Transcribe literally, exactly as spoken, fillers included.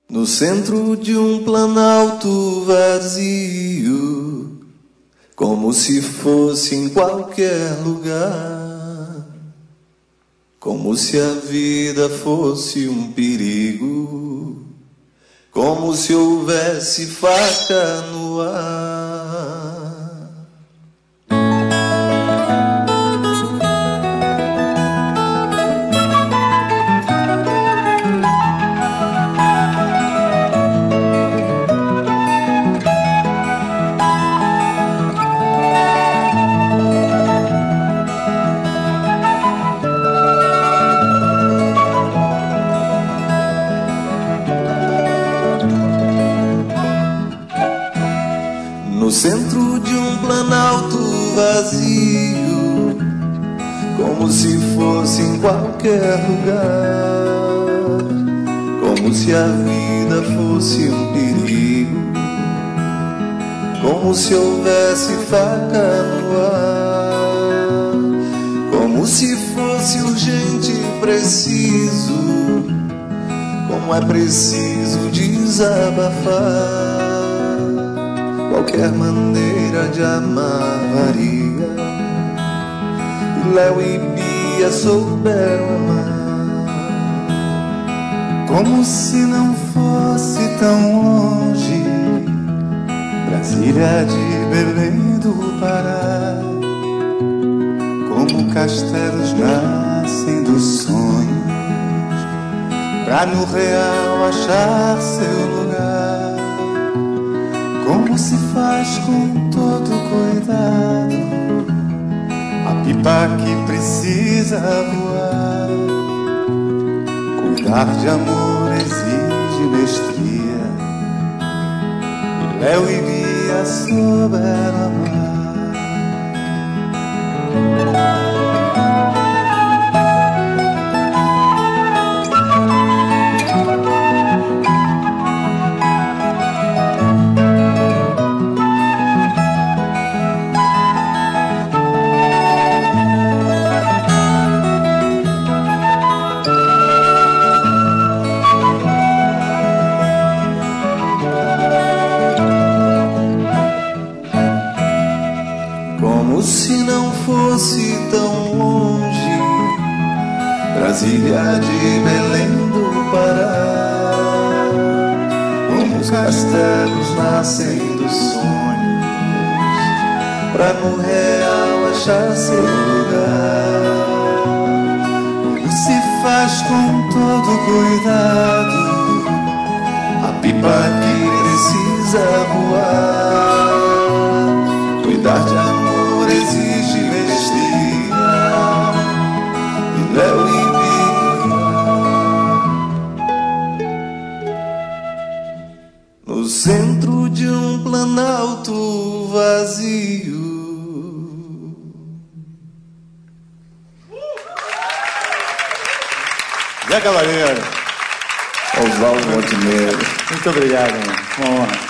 No centro de um planalto vazio, como se fosse em qualquer lugar, como se a vida fosse um perigo, como se houvesse faca no ar. No centro de um planalto vazio, como se fosse em qualquer lugar, como se a vida fosse um perigo, como se houvesse faca no ar, como se fosse urgente e preciso, como é preciso desabafar. Qualquer maneira de amar varia, e Léo e Bia souberam amar. Como se não fosse tão longe, Brasília de Belém do Pará. Como castelos nascem dos sonhos, pra no real achar seu lugar. Como se faz com todo cuidado a pipa que precisa voar. Cuidar de amor exige mestria, e Léo e Bia souberam amar. Como se não fosse tão longe, Brasília de Belém do Pará. Como os castelos nascem dos sonhos, pra no real achar seu lugar. Como se faz com todo cuidado a pipa que precisa voar. Cuidar de amor exige mestria, e Léo e Bia no centro de um planalto vazio. Zé Cavaleiro. Oswaldo Montenegro. Muito obrigado, mano. Uma honra.